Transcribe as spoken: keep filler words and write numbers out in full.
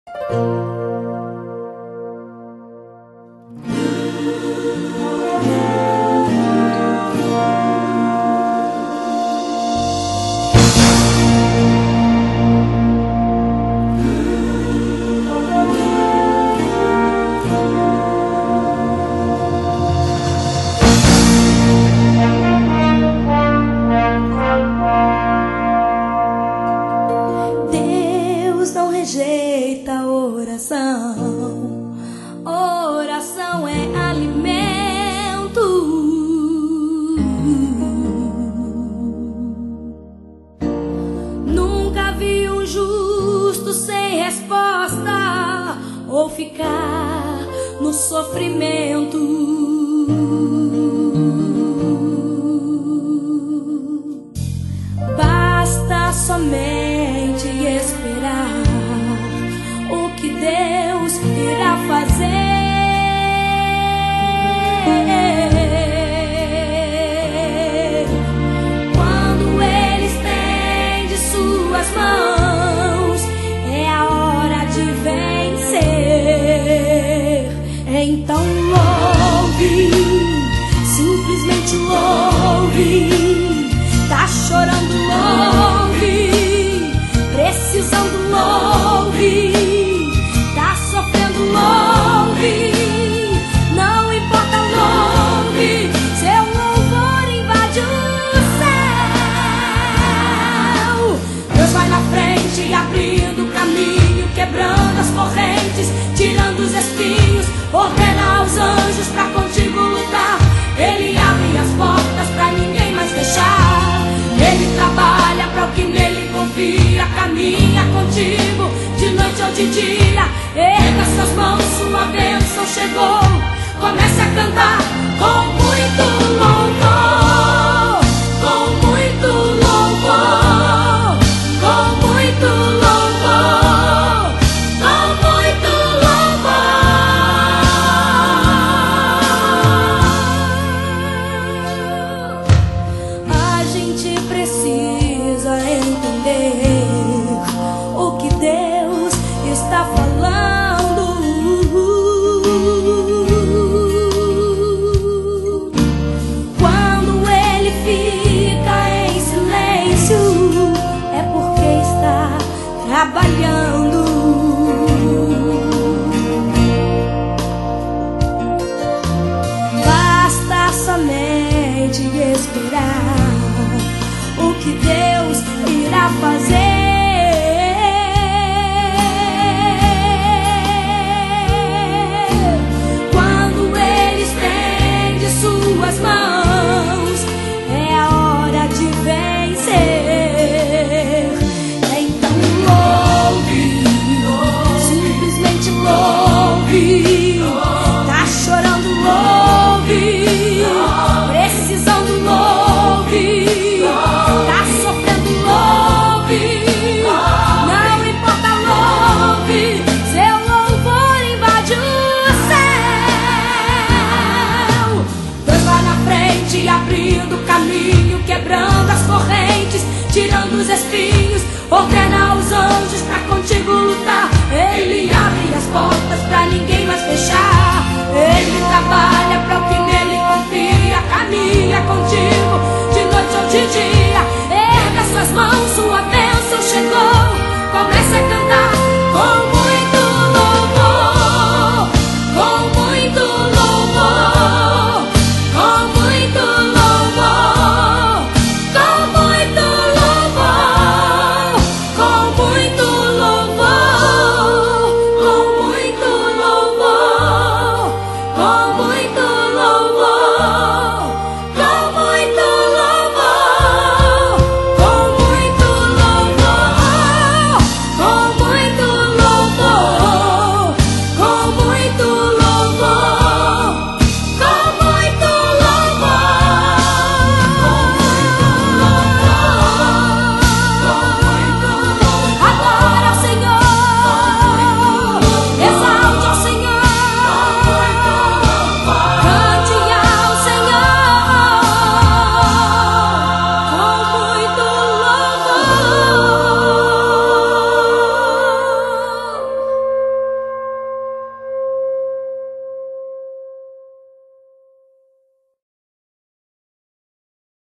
Rejeita a oração, oração é alimento. Nunca vi um justo sem resposta ou ficar no sofrimento. Basta somente esperar o que Deus irá fazer. Quando Ele estende suas mãos, é a hora de vencer. Então louve, simplesmente louve. Tá chorando, louve. Precisando, louve. Abrindo caminho, quebrando as correntes, tirando os espinhos, ordena aos anjos pra contigo lutar. Ele abre as portas pra ninguém mais fechar. Ele trabalha pra o que nele confia, caminha contigo de noite ou de dia. Erga suas mãos, sua bênção chegou. Comece a cantar com muito louvor, com muito louvor, com muito louvor, com muito louvor. A gente precisa entender o que Deus está falando. Quando Ele fica em silêncio, é porque está trabalhando.